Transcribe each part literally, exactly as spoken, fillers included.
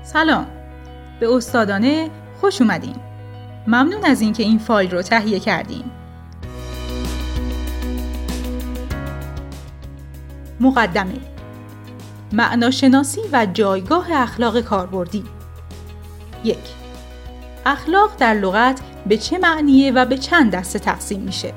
سلام، به استادانه خوش اومدین. ممنون از اینکه این فایل رو تهیه کردین. مقدمه: معناشناسی و جایگاه اخلاق کاربردی. یک. اخلاق در لغت به چه معنیه و به چند دسته تقسیم میشه؟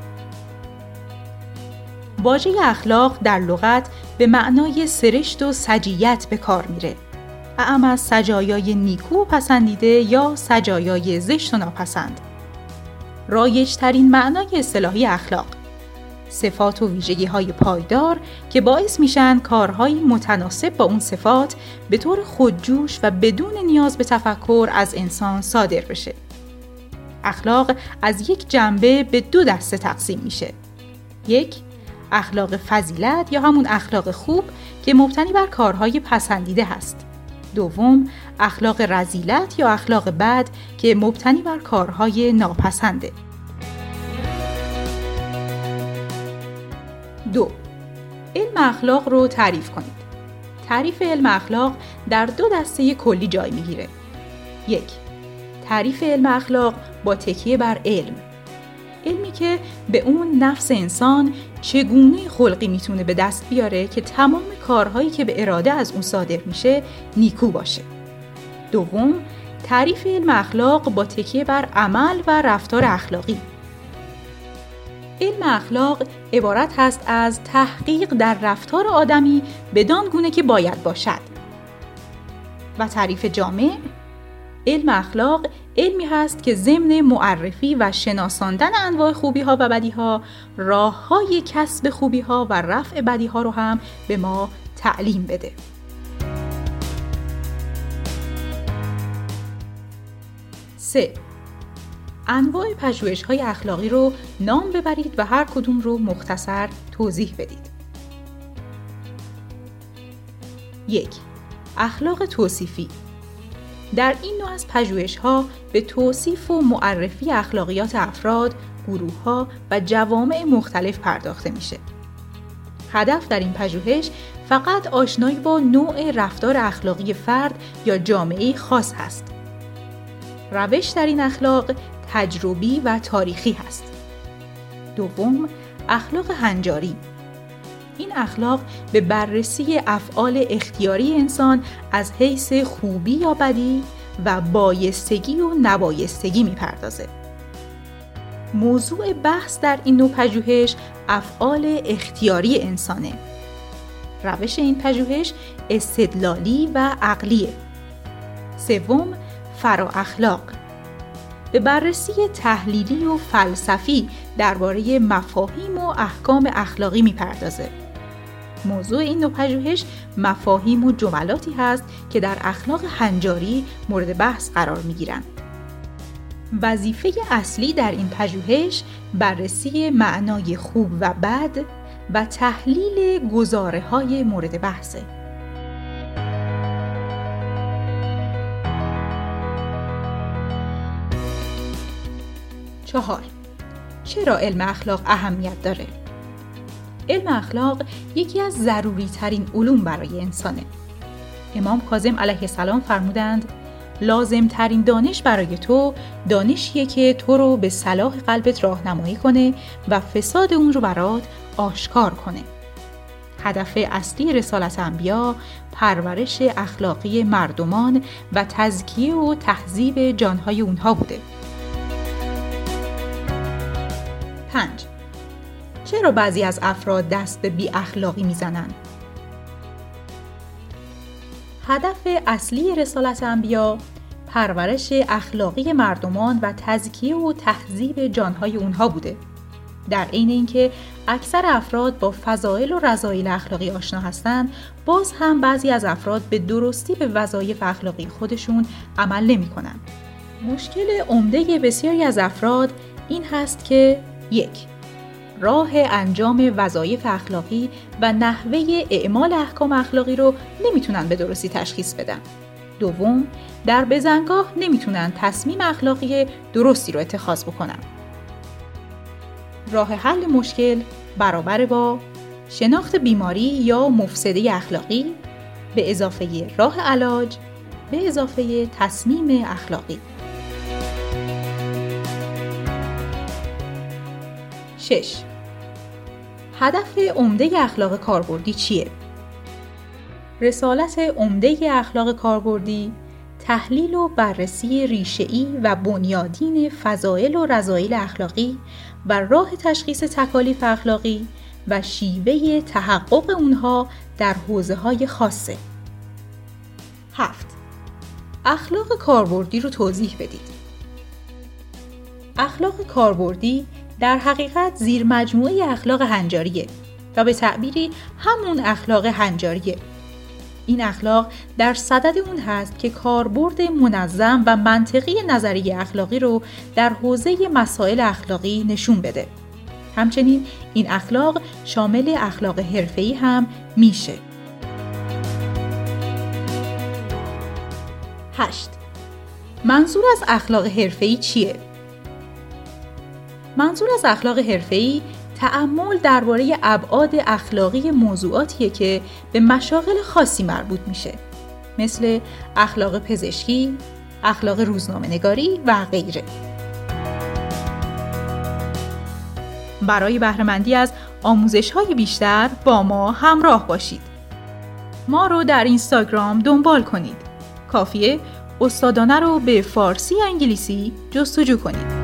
واژه اخلاق در لغت به معنای سرشت و سجیت به کار میره. اعم از سجایای نیکو و پسندیده یا سجایای زشت و ناپسند. رایج ترین معنای اصطلاحی اخلاق: صفات و ویژگی های پایدار که باعث میشن کارهای متناسب با اون صفات به طور خودجوش و بدون نیاز به تفکر از انسان صادر بشه. اخلاق از یک جنبه به دو دسته تقسیم میشه. یک، اخلاق فضیلت یا همون اخلاق خوب که مبتنی بر کارهای پسندیده هست. دوم، اخلاق رذیلت یا اخلاق بد که مبتنی بر کارهای ناپسنده. دو. علم اخلاق رو تعریف کنید. تعریف علم اخلاق در دو دسته کلی جای میگیره. یک، تعریف علم اخلاق با تکیه بر علم. علمی که به اون نفس انسان چگونه خلقی میتونه به دست بیاره که تمام کارهایی که به اراده از اون صادر میشه نیکو باشه. دوم، تعریف علم اخلاق با تکیه بر عمل و رفتار اخلاقی. علم اخلاق عبارت هست از تحقیق در رفتار آدمی بدان گونه که باید باشد. و تعریف جامع: علم اخلاق علمی هست که ضمن معرفی و شناساندن انواع خوبی ها و بدی ها، راه های کسب خوبی ها و رفع بدی ها رو هم به ما تعلیم بده. سه. انواع پژوهش های اخلاقی رو نام ببرید و هر کدوم رو مختصر توضیح بدید. یک. اخلاق توصیفی. در این نوع از پژوهش‌ها به توصیف و معرفی اخلاقیات افراد، گروه‌ها و جوامع مختلف پرداخته میشه. هدف در این پژوهش فقط آشنایی با نوع رفتار اخلاقی فرد یا جامعه خاص هست. روش در این اخلاق تجربی و تاریخی هست. دوم، اخلاق هنجاری. این اخلاق به بررسی افعال اختیاری انسان از حیث خوبی یا بدی و بایستگی و نبایستگی میپردازه. موضوع بحث در این نوع پژوهش افعال اختیاری انسانه. روش این پژوهش استدلالی و عقلیه. سوم، فرا اخلاق. به بررسی تحلیلی و فلسفی درباره مفاهیم و احکام اخلاقی میپردازه. موضوع این نوع پژوهش مفاهیم و جملاتی هست که در اخلاق هنجاری مورد بحث قرار میگیرند. وظیفه اصلی در این پژوهش بررسی معنای خوب و بد و تحلیل گزاره‌های مورد بحثه. چهار. چرا علم اخلاق اهمیت داره؟ علم اخلاق یکی از ضروری ترین علوم برای انسانه. امام کاظم علیه السلام فرمودند: لازم ترین دانش برای تو دانشیه که تو رو به صلاح قلبت راهنمایی کنه و فساد اون رو برات آشکار کنه. هدف اصلی رسالت انبیا پرورش اخلاقی مردمان و تزکیه و تهذیب جانهای اونها بوده. پنج. چرا بعضی از افراد دست به بی اخلاقی میزنن؟ هدف اصلی رسالت انبیا پرورش اخلاقی مردمان و تزکیه و تهذیب جانهای اونها بوده. در عین اینکه اکثر افراد با فضائل و رذایل اخلاقی آشنا هستند، باز هم بعضی از افراد به درستی به وظایف اخلاقی خودشون عمل نمی‌کنند. مشکل عمده بسیاری از افراد این هست که: یک، راه انجام وظایف اخلاقی و نحوه اعمال احکام اخلاقی رو نمیتونن به درستی تشخیص بدن. دوم، در بزنگاه نمیتونن تصمیم اخلاقی درستی رو اتخاذ بکنن. راه حل مشکل برابر با شناخت بیماری یا مفسده اخلاقی به اضافه راه علاج، به اضافه تصمیم اخلاقی. شش. هدف عمده اخلاق کاربردی چیه؟ رسالت عمده اخلاق کاربردی تحلیل و بررسی ریشه‌ای و بنیادین فضائل و رذایل اخلاقی و راه تشخیص تکالیف اخلاقی و شیوه تحقق اونها در حوزه‌های خاصه. هفت. اخلاق کاربردی رو توضیح بدید. اخلاق کاربردی در حقیقت زیر مجموعه اخلاق هنجاریه و به تعبیری همون اخلاق هنجاریه. این اخلاق در صدد اون هست که کاربرد منظم و منطقی نظریه اخلاقی رو در حوزه مسائل اخلاقی نشون بده. همچنین این اخلاق شامل اخلاق حرفه‌ای هم میشه. هشت. منظور از اخلاق حرفه‌ای چیه؟ منظور از اخلاق حرفه‌ای تأمل درباره ابعاد اخلاقی موضوعاتیه که به مشاغل خاصی مربوط میشه، مثل اخلاق پزشکی، اخلاق روزنامه‌نگاری و غیره. برای بهره‌مندی از آموزش‌های بیشتر با ما همراه باشید. ما رو در اینستاگرام دنبال کنید. کافیه استادانه رو به فارسی یا انگلیسی جستجو کنید.